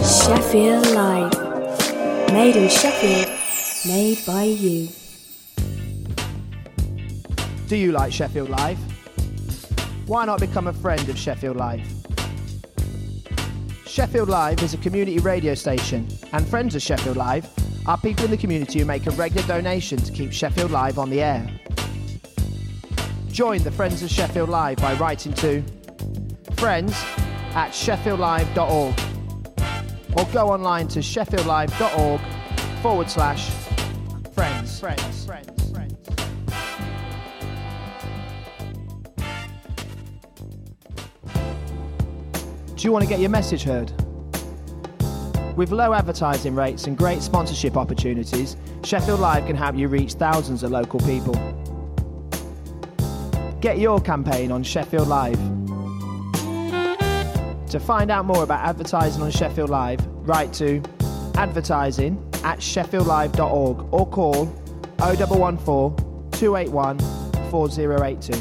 Sheffield Live. Made in Sheffield, made by you. Do you like Sheffield Live? Why not become a friend of Sheffield Live? Sheffield Live is a community radio station, and friends of Sheffield Live are people in the community who make a regular donation to keep Sheffield Live on the air. Join the Friends of Sheffield Live by writing to friends@sheffieldlive.org or go online to sheffieldlive.org/friends. Do you want to get your message heard? With low advertising rates and great sponsorship opportunities, Sheffield Live can help you reach thousands of local people. Get your campaign on Sheffield Live. To find out more about advertising on Sheffield Live, write to advertising@sheffieldlive.org or call 0114 281 4082.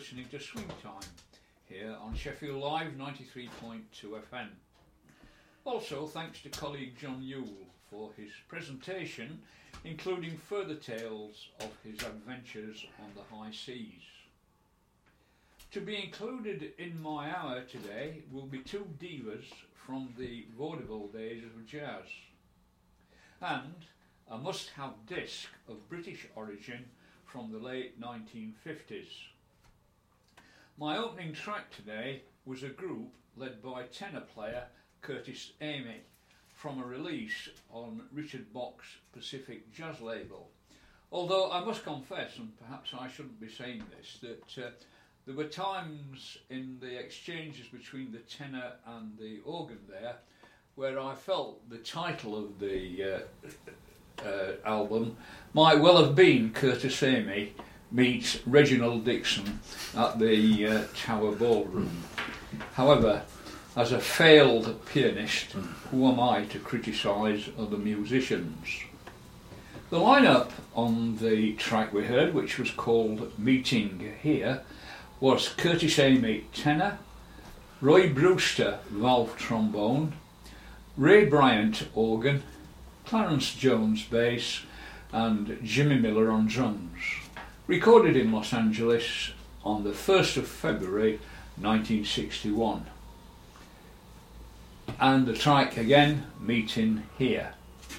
listening to Swing Time here on Sheffield Live 93.2 FM. Also, thanks to colleague John Yule for his presentation, including further tales of his adventures on the high seas. To be included in my hour today will be two divas from the vaudeville days of jazz, and a must-have disc of British origin from the late 1950s. My opening track today was a group led by tenor player Curtis Amy from a release on Richard Bock's Pacific Jazz label. Although I must confess, and perhaps I shouldn't be saying this, that there were times in the exchanges between the tenor and the organ there where I felt the title of the album might well have been Curtis Amy meets Reginald Dixon at the Tower Ballroom. However, as a failed pianist, who am I to criticise other musicians? The lineup on the track we heard, which was called Meeting Here, was Curtis Amy tenor, Roy Brewster valve trombone, Ray Bryant organ, Clarence Jones bass, and Jimmy Miller on drums. Recorded in Los Angeles on the 1st of February 1961. And the track again, Meeting Here.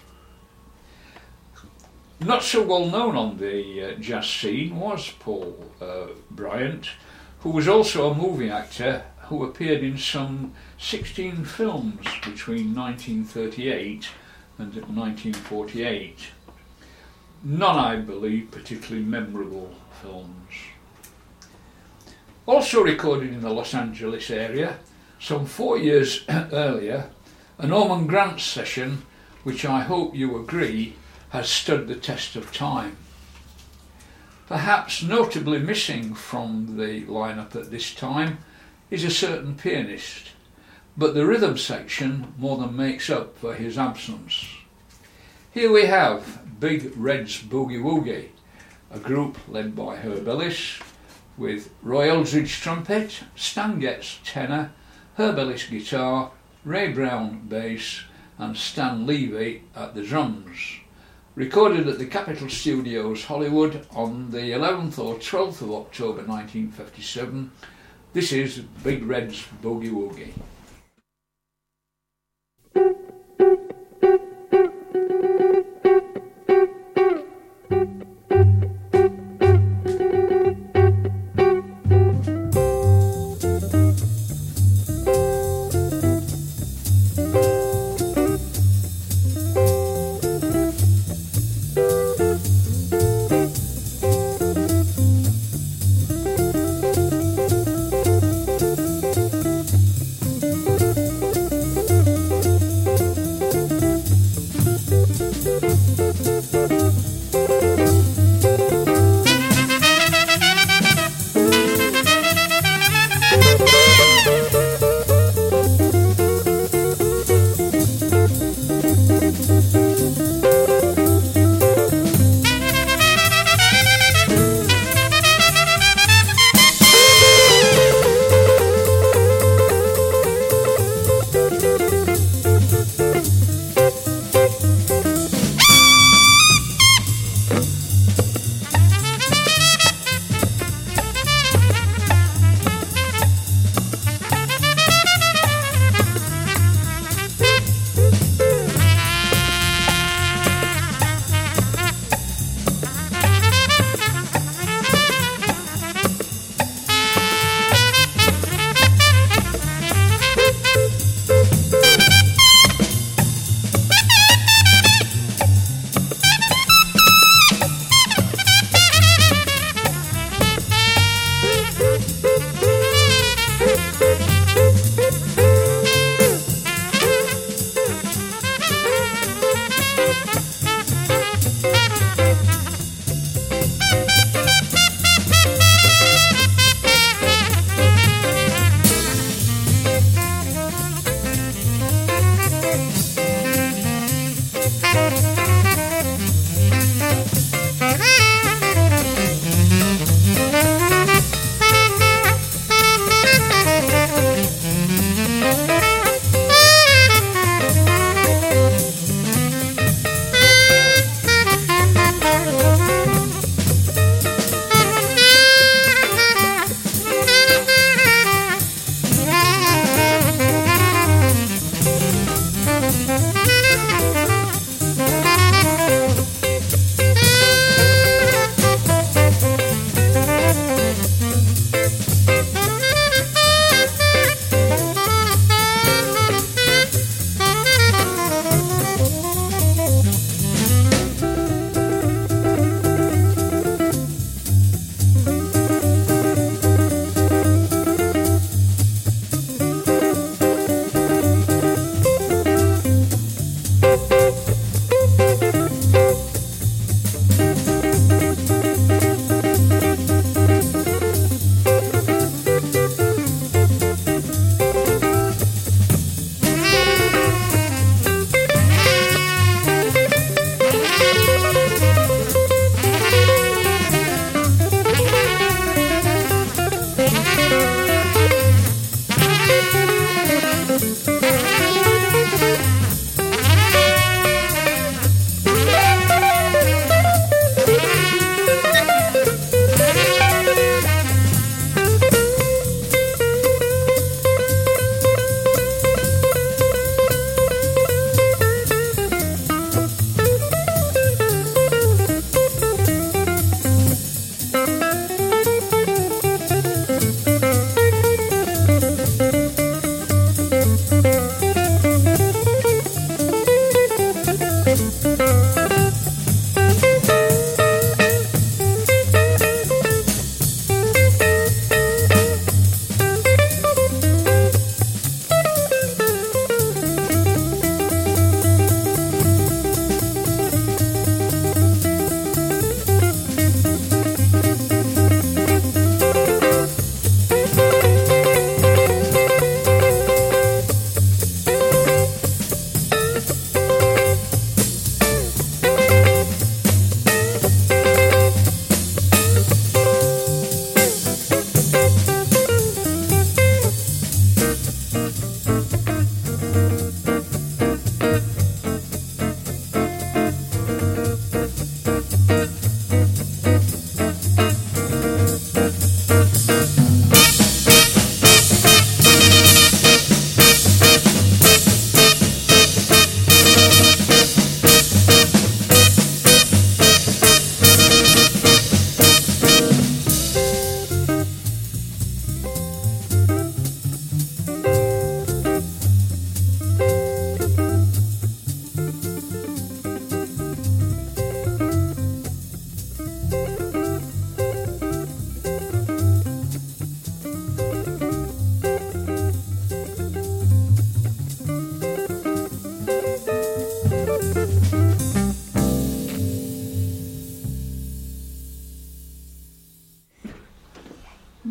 Not so well known on the jazz scene was Paul Bryant, who was also a movie actor who appeared in some 16 films between 1938 and 1948. None, I believe, particularly memorable films. Also recorded in the Los Angeles area, some 4 years earlier, a Norman Granz session, which I hope you agree has stood the test of time. Perhaps notably missing from the lineup at this time is a certain pianist, but the rhythm section more than makes up for his absence. Here we have Big Red's Boogie Woogie, a group led by Herb Ellis, with Roy Eldridge trumpet, Stan Getz tenor, Herb Ellis guitar, Ray Brown bass, and Stan Levy at the drums. Recorded at the Capitol Studios, Hollywood, on the 11th or 12th of October 1957. This is Big Red's Boogie Woogie.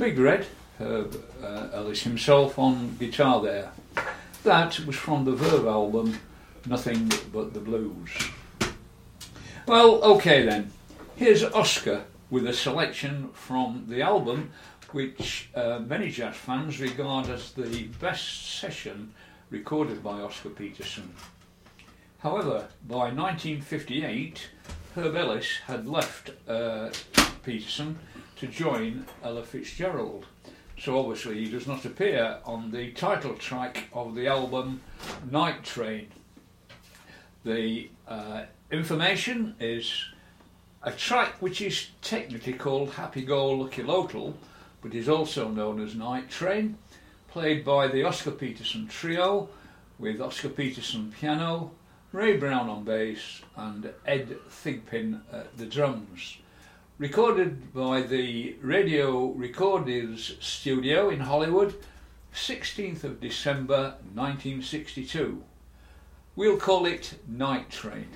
Big Red, Herb Ellis himself on guitar there. That was from the Verve album, Nothing But the Blues. Well, okay then. Here's Oscar with a selection from the album, which many jazz fans regard as the best session recorded by Oscar Peterson. However, by 1958, Herb Ellis had left Peterson to join Ella Fitzgerald. So obviously he does not appear on the title track of the album Night Train. The information is a track which is technically called Happy Go Lucky Local, but is also known as Night Train, played by the Oscar Peterson Trio, with Oscar Peterson piano, Ray Brown on bass and Ed Thigpen at the drums. Recorded by the Radio Recorders studio in Hollywood, 16th of December 1962. We'll call it Night Train.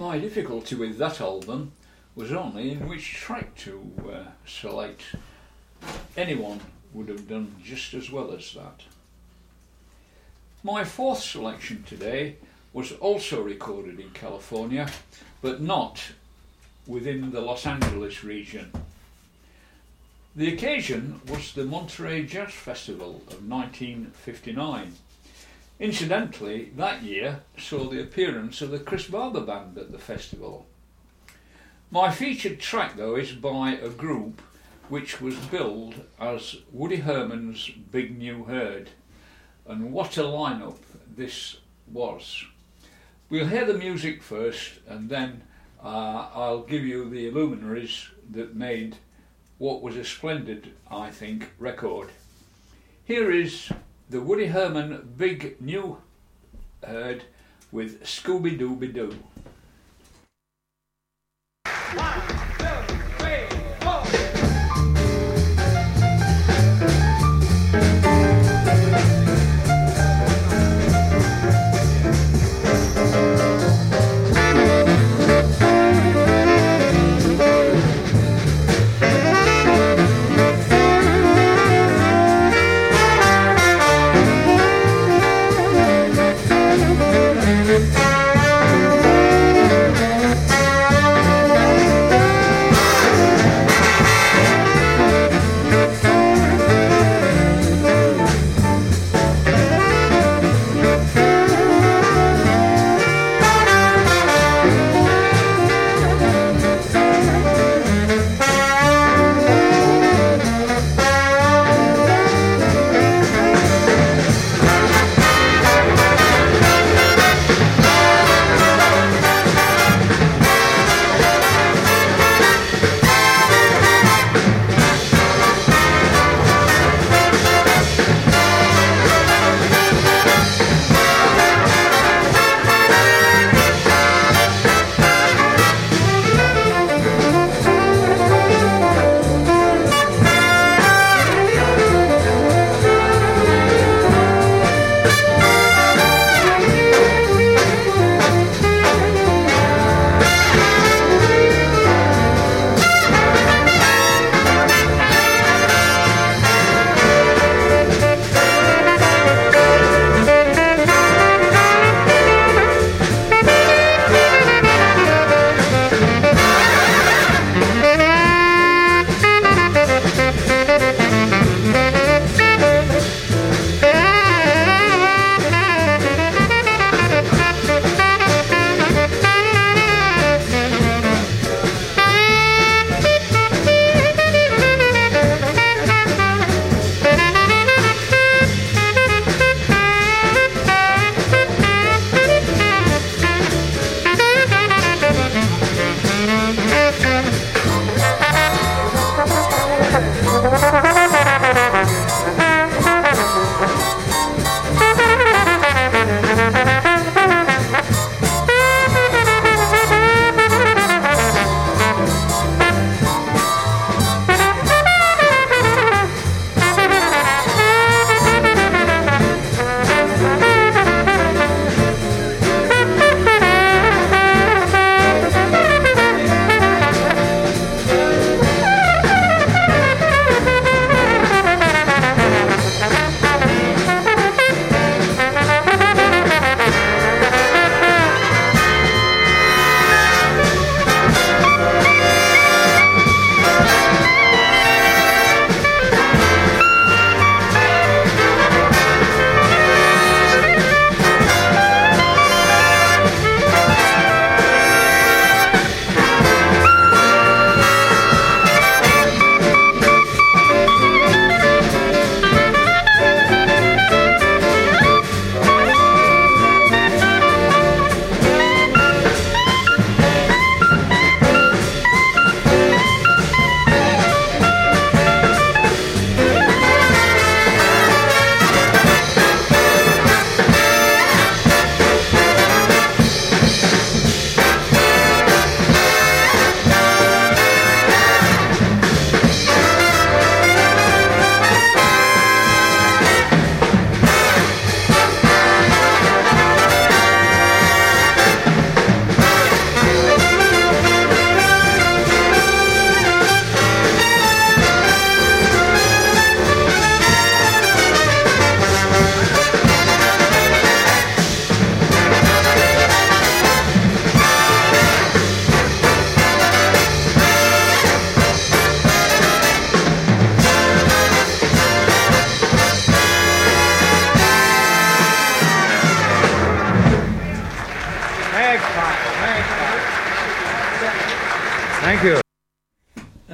My difficulty with that album was only in which track to select. Anyone would have done just as well as that. My fourth selection today was also recorded in California, but not within the Los Angeles region. The occasion was the Monterey Jazz Festival of 1959. Incidentally, that year saw the appearance of the Chris Barber Band at the festival. My featured track, though, is by a group which was billed as Woody Herman's Big New Herd, and what a lineup this was. We'll hear the music first, and then I'll give you the luminaries that made what was a splendid, I think, record. Here is the Woody Herman Big New Herd with Scooby Dooby Doo. 1, 2, 3, 4.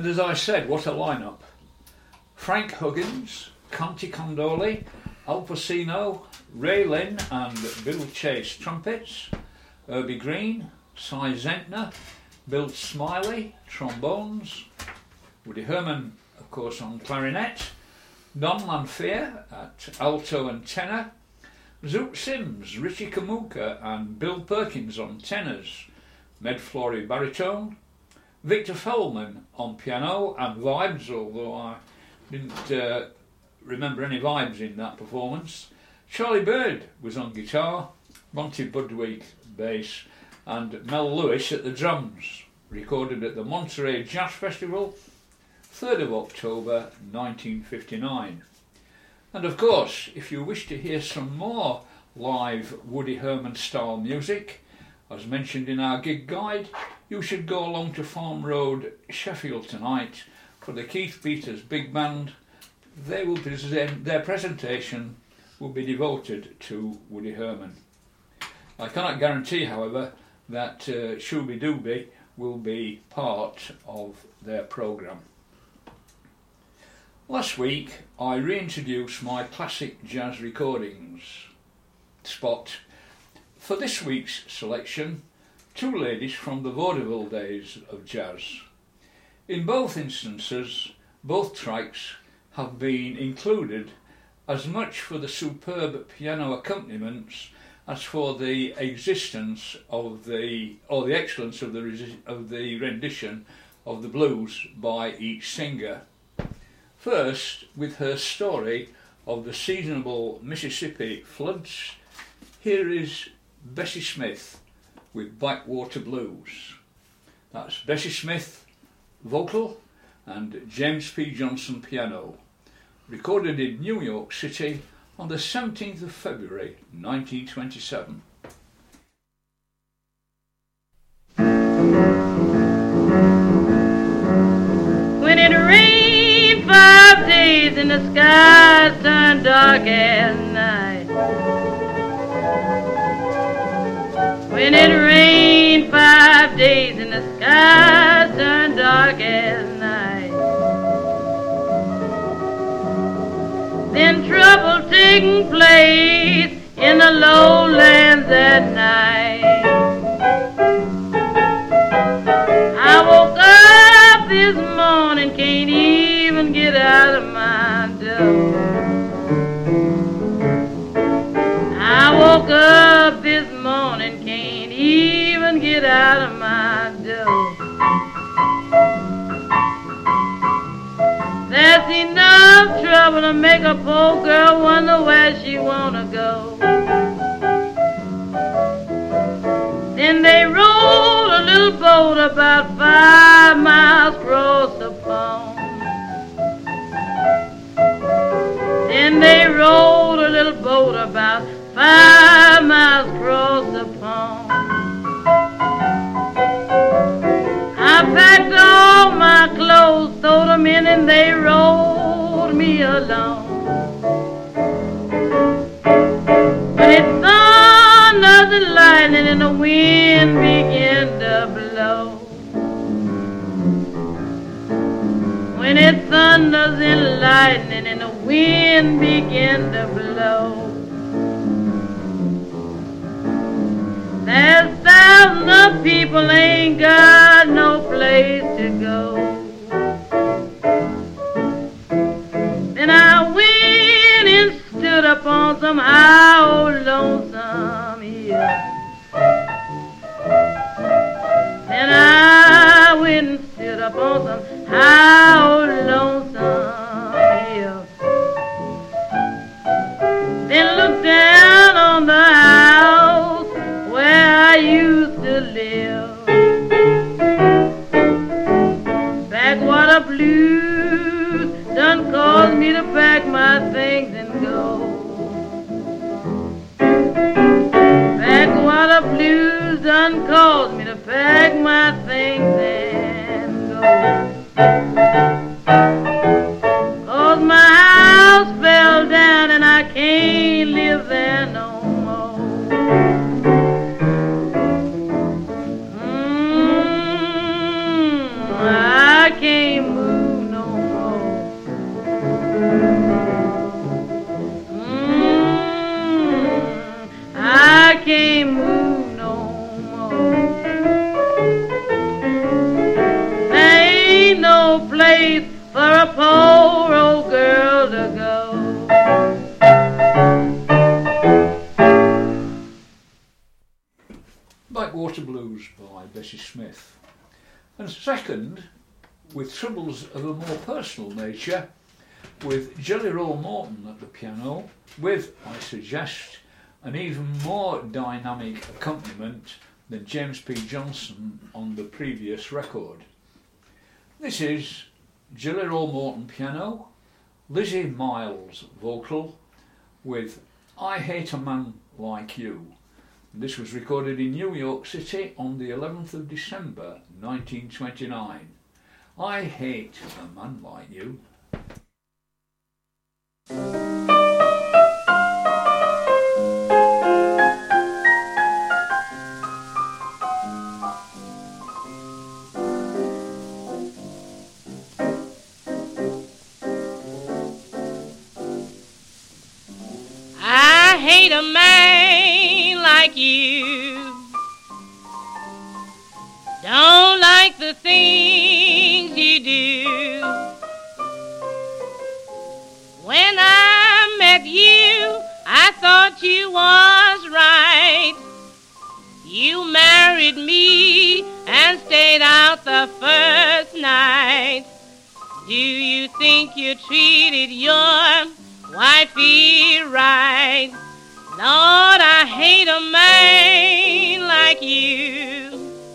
And as I said, what a lineup. Frank Huggins, Conti Condoli, Al Pacino, Ray Lynn and Bill Chase trumpets, Herbie Green, Cy Zentner, Bill Smiley trombones, Woody Herman of course on clarinet, Don Lanfear at alto and tenor, Zoot Sims, Richie Kamuka and Bill Perkins on tenors, Med Flory baritone, Victor Feldman on piano and vibes, although I didn't remember any vibes in that performance. Charlie Bird was on guitar, Monty Budwig bass and Mel Lewis at the drums, recorded at the Monterey Jazz Festival, 3rd of October 1959. And of course, if you wish to hear some more live Woody Herman style music, as mentioned in our gig guide, you should go along to Farm Road, Sheffield tonight for the Keith Peters Big Band. They will present, their presentation will be devoted to Woody Herman. I cannot guarantee, however, that Shooby Dooby will be part of their programme. Last week I reintroduced my classic jazz recordings spot. For this week's selection, two ladies from the vaudeville days of jazz. In both instances, both tracks have been included as much for the superb piano accompaniments as for the existence of the excellence of the rendition of the blues by each singer. First, with her story of the seasonable Mississippi floods, here is Bessie Smith with Blackwater Blues. That's Bessie Smith vocal and James P. Johnson piano, recorded in New York City on the 17th of February 1927. When it rained 5 days and the skies turned dark as night. When it rained 5 days and the skies turned dark as night. Then trouble taking place in the lowlands at night. I woke up this morning, can't even get out of my door. I woke up this morning, can't even get out of my door. That's enough trouble to make a poor girl wonder where she wanna go. Then they rowed a little boat about 5 miles across the pond. Then they rowed a little boat about 5 miles across the pond. I packed all my clothes, threw them in, and they rowed me along. When it thundered and lightning and the wind began to blow. When it thunders and lightning and the wind began to blow. There's thousands of people ain't got no place to go. Then I went and stood up on some high old lonesome hill. Then I went and stood up on some high old lonesome hill. Then looked down on the house where I used to live. Backwater blues done caused me to pack my things and go. poor old girl to go. Backwater Blues by Bessie Smith. And second, with troubles of a more personal nature, with Jelly Roll Morton at the piano, with, I suggest, an even more dynamic accompaniment than James P. Johnson on the previous record. This is Jelly Roll Morton piano, Lizzie Miles vocal, with I Hate a Man Like You. This was recorded in New York City on the 11th of December 1929. I Hate a Man Like You. I hate a man like you. Don't like the things you do. When I met you, I thought you was right. You married me and stayed out the first night. Do you think you treated your wifey right? Lord, I hate a man like you.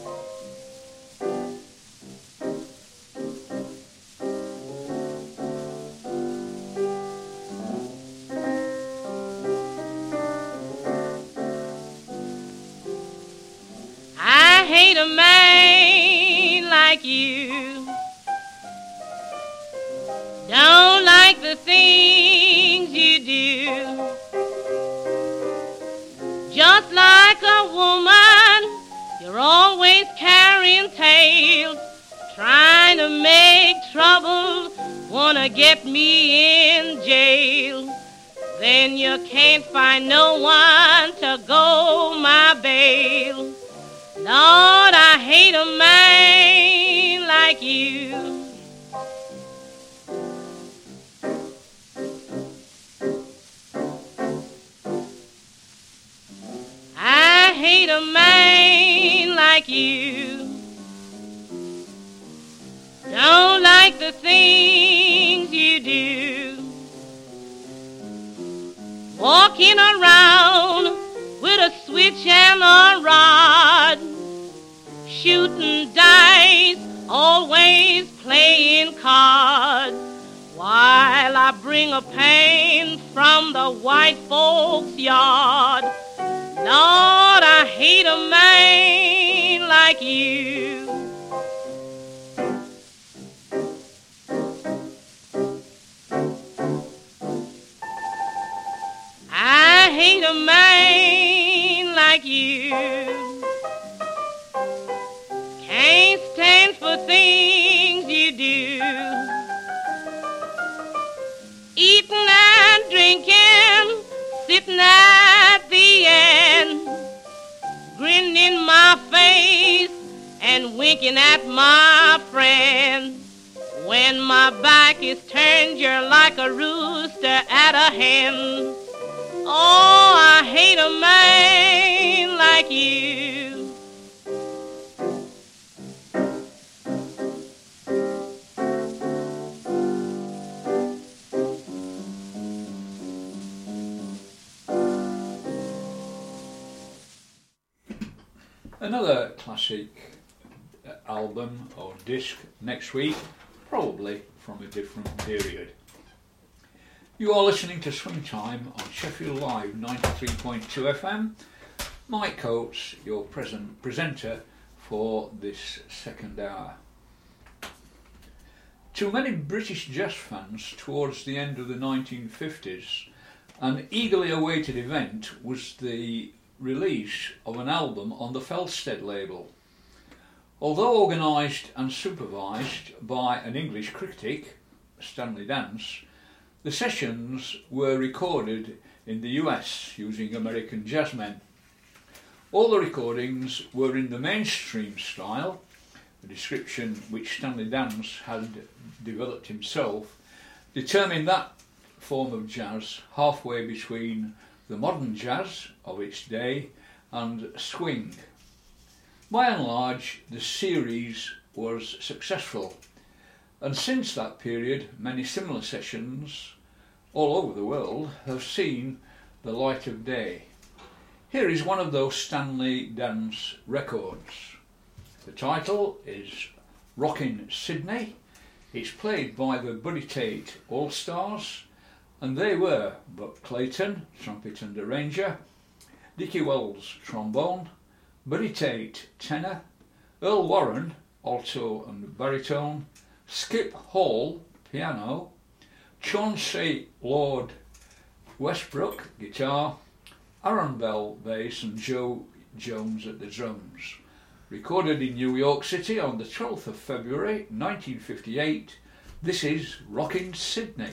I hate a man like you. Don't like the things you do. Just like a woman, you're always carrying tales, trying to make trouble, wanna get me in jail. Then you can't find no one to go my bail. Lord, I hate a man like you. I hate a man like you. Don't like the things you do. Walking around with a switch and a rod, shooting dice, always playing cards, while I bring a pain from the white folks' yard. Lord, I hate a man like you. I hate a man like you. Can't stand for things you do. Eating and drinking, sitting at the end, grinning in my face and winking at my friend. When my back is turned, you're like a rooster at a hen. Oh, I hate a man like you. Another classic album or disc next week, probably from a different period. You are listening to Swing Time on Sheffield Live 93.2 FM. Mike Coates, your presenter for this second hour. To many British jazz fans towards the end of the 1950s, an eagerly awaited event was the release of an album on the Felstead label. Although organised and supervised by an English critic, Stanley Dance, the sessions were recorded in the US using American jazzmen. All the recordings were in the mainstream style, a description which Stanley Dance had developed himself, determined that form of jazz halfway between the modern jazz of its day and swing. By and large, the series was successful, and since that period many similar sessions all over the world have seen the light of day. Here is one of those Stanley Dance records. The title is Rockin' Sydney. It's played by the Buddy Tate All-Stars, and they were Buck Clayton, trumpet and arranger, Dickie Wells, trombone, Buddy Tate, tenor, Earl Warren, alto and baritone, Skip Hall, piano, Chauncey Lord Westbrook, guitar, Aaron Bell, bass, and Joe Jones at the drums. Recorded in New York City on the 12th of February 1958, this is Rockin' Sydney.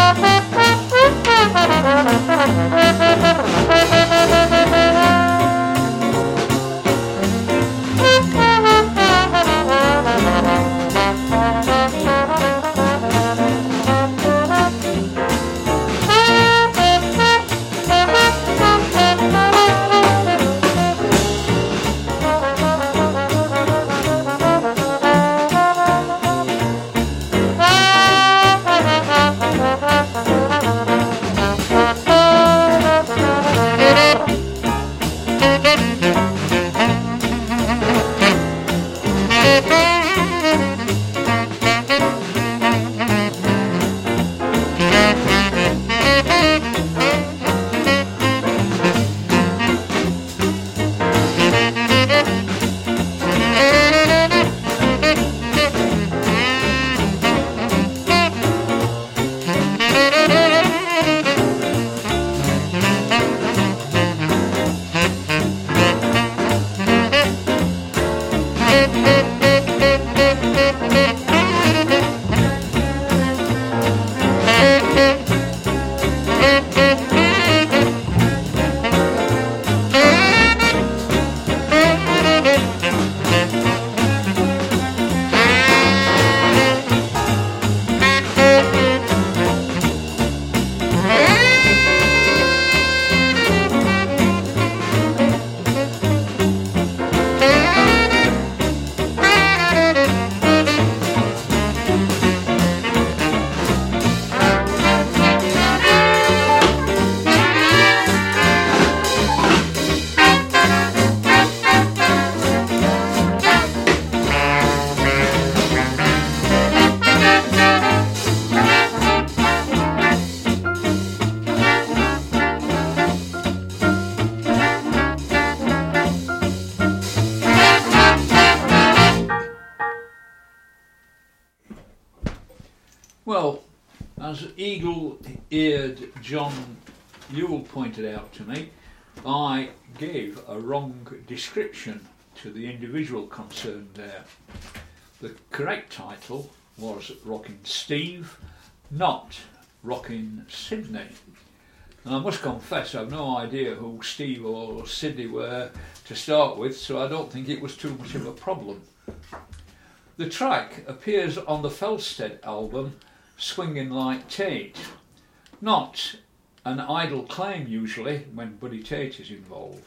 Well, as eagle-eared John Yule pointed out to me, I gave a wrong description to the individual concerned there. The correct title was Rockin' Steve, not Rockin' Sydney. And I must confess I've no idea who Steve or Sydney were to start with, so I don't think it was too much of a problem. The track appears on the Felsted album Swingin' Like Tate, not an idle claim usually when Buddy Tate is involved.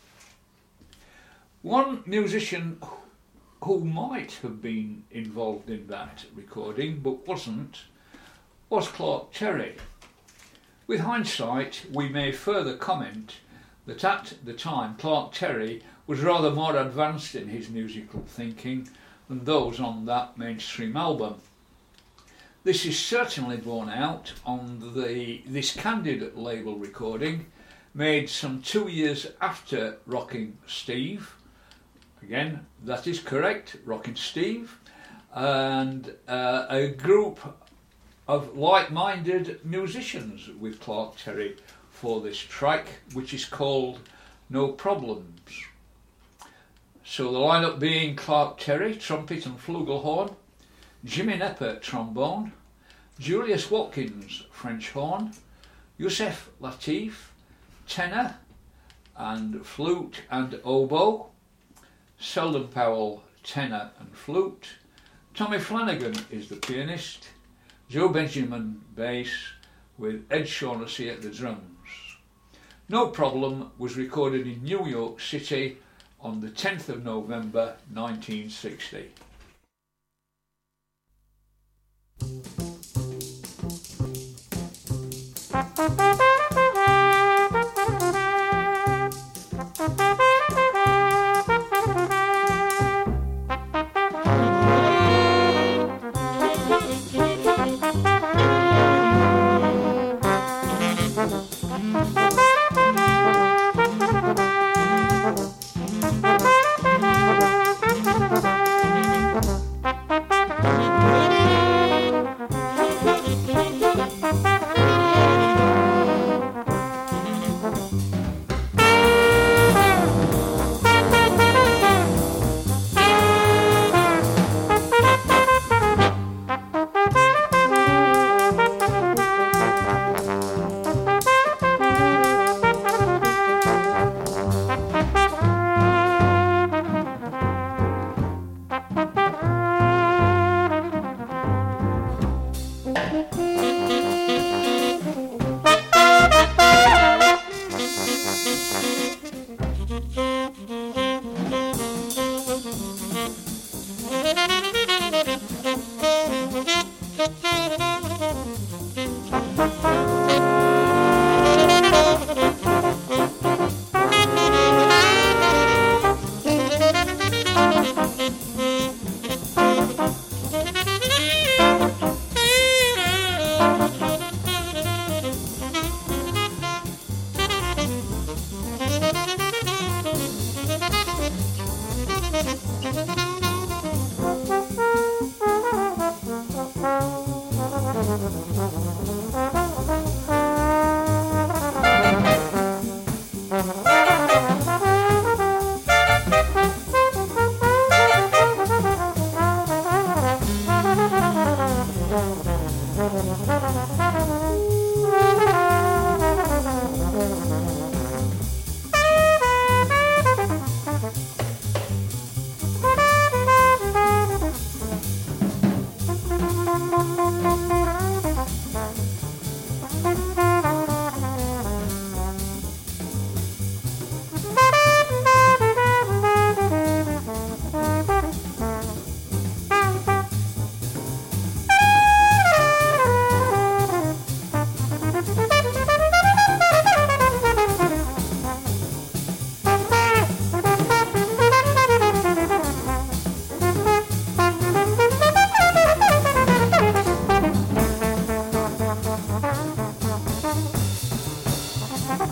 One musician who might have been involved in that recording but wasn't was Clark Terry. With hindsight, we may further comment that at the time Clark Terry was rather more advanced in his musical thinking than those on that mainstream album. This is certainly borne out on This Candid label recording, made some 2 years after Rockin' Steve. Again, that is correct, Rockin' Steve, and a group of like-minded musicians with Clark Terry for this track, which is called No Problems. So the lineup being Clark Terry, trumpet and flugelhorn, Jimmy Nepper, trombone, Julius Watkins, French horn, Yusef Latif, tenor and flute and oboe, Selden Powell, tenor and flute, Tommy Flanagan is the pianist, Joe Benjamin, bass, with Ed Shaughnessy at the drums. No Problem was recorded in New York City on the 10th of November 1960.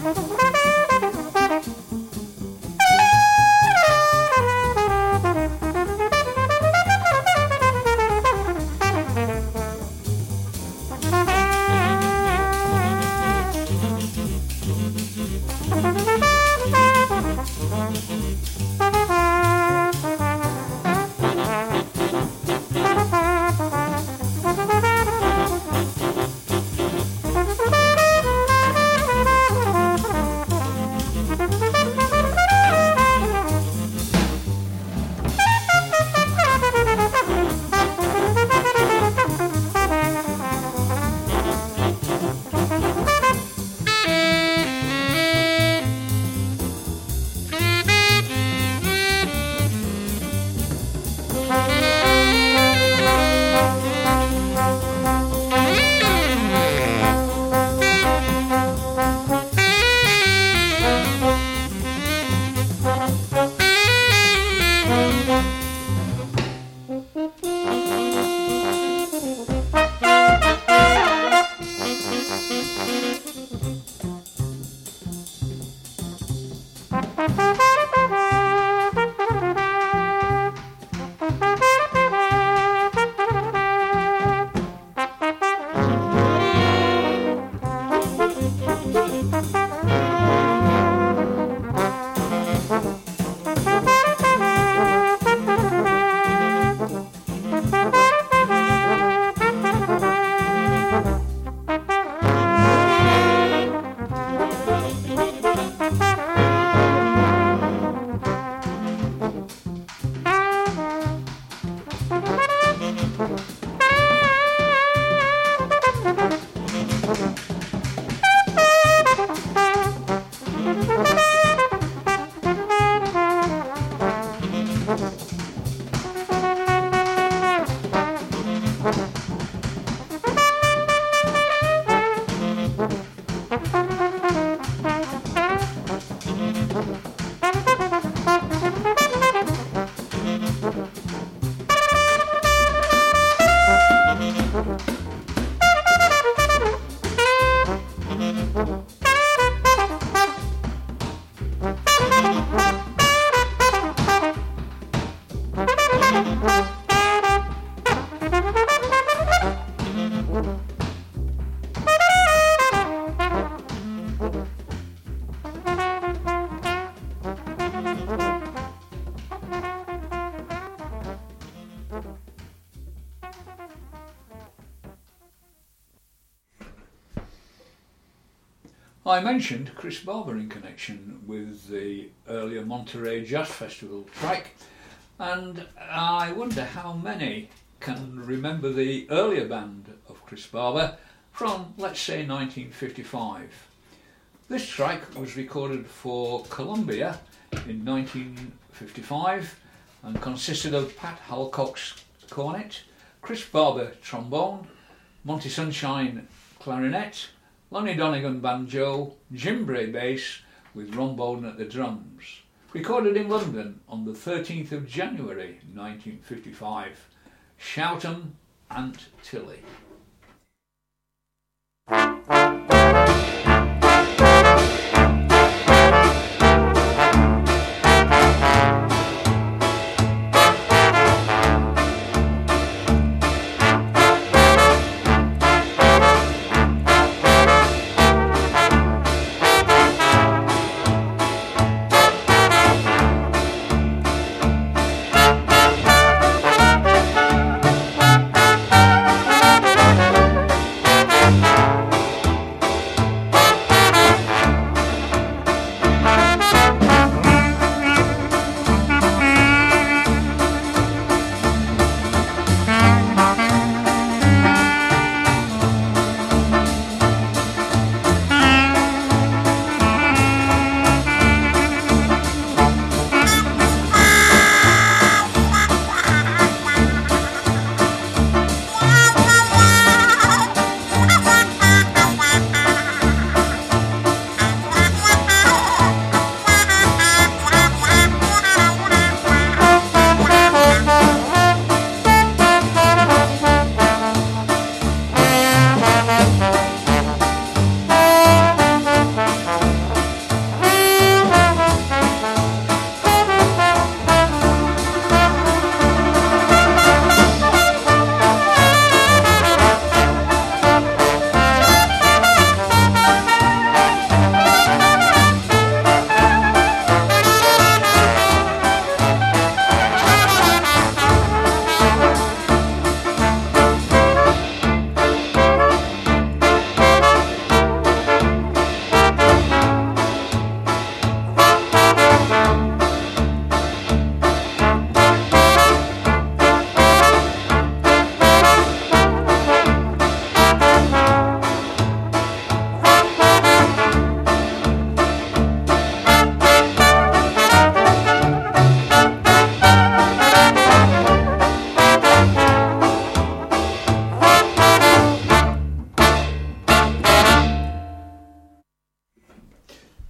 I mentioned Chris Barber in connection with the earlier Monterey Jazz Festival track, and I wonder how many can remember the earlier band of Chris Barber from, let's say, 1955. This track was recorded for Columbia in 1955 and consisted of Pat Halcock's cornet, Chris Barber trombone, Monty Sunshine clarinet, Lonnie Donegan banjo, Jim Bray bass with Ron Bowden at the drums. Recorded in London on the 13th of January 1955. Shout 'em, Aunt Tilly.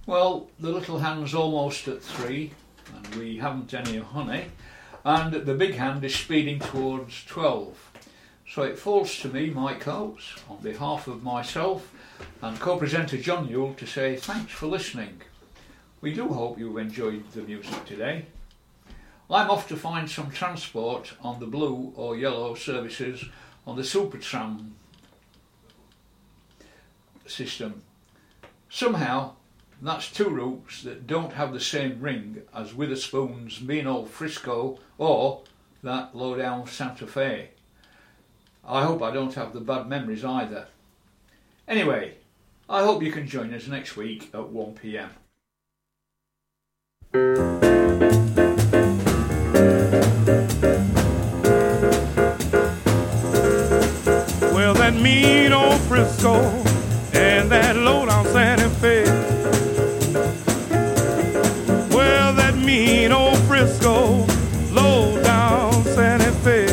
Well, the little hand's almost at 3 and we haven't any honey, and the big hand is speeding towards 12. So it falls to me, Mike Coates, on behalf of myself and co-presenter John Newell, to say thanks for listening. We do hope you've enjoyed the music today. I'm off to find some transport on the blue or yellow services on the Supertram system. Somehow, that's 2 routes that don't have the same ring as Witherspoon's mean old Frisco or that low-down Santa Fe. I hope I don't have the bad memories either. Anyway, I hope you can join us next week at 1 p.m. Well, that mean old Frisco and that low-down Santa Fe. Well, that mean old Frisco, low-down Santa Fe.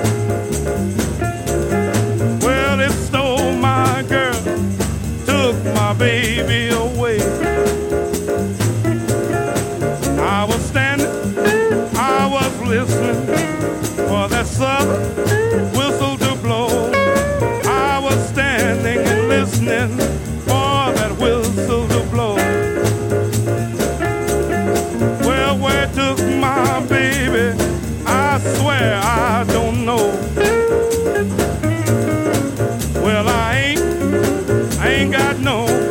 Well, it stole my girl, took my baby away. I was standing, I was listening for that southern whistle to blow. I was standing and listening for that whistle to blow. Well, where took my baby? I swear I don't know. Well, I ain't got no